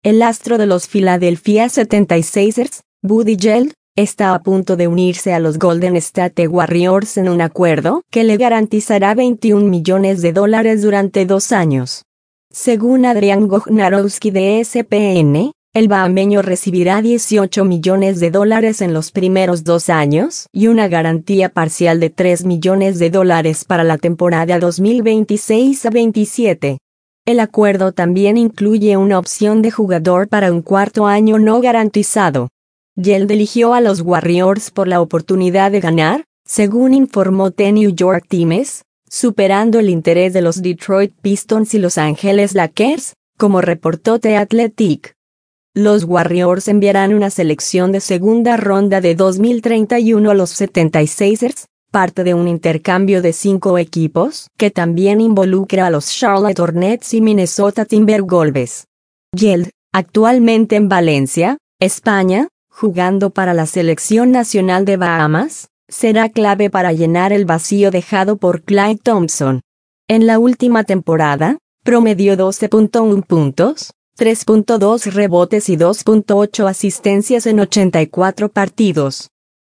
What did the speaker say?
El astro de los Philadelphia 76ers, Buddy Hield, está a punto de unirse a los Golden State Warriors en un acuerdo que le garantizará $21 millones durante 2 años. Según Adrian Wojnarowski de ESPN, el bahameño recibirá $18 millones en los primeros 2 años y una garantía parcial de $3 millones para la temporada 2026-27. El acuerdo también incluye una opción de jugador para un 4º año no garantizado. Hield eligió a los Warriors por la oportunidad de ganar, según informó The New York Times, superando el interés de los Detroit Pistons y Los Angeles Lakers, como reportó The Athletic. Los Warriors enviarán una selección de segunda ronda de 2031 a los 76ers, parte de un intercambio de 5 equipos que también involucra a los Charlotte Hornets y Minnesota Timberwolves. Hield, actualmente en Valencia, España, jugando para la selección nacional de Bahamas, será clave para llenar el vacío dejado por Klay Thompson. En la última temporada, promedió 12.1 puntos, 3.2 rebotes y 2.8 asistencias en 84 partidos.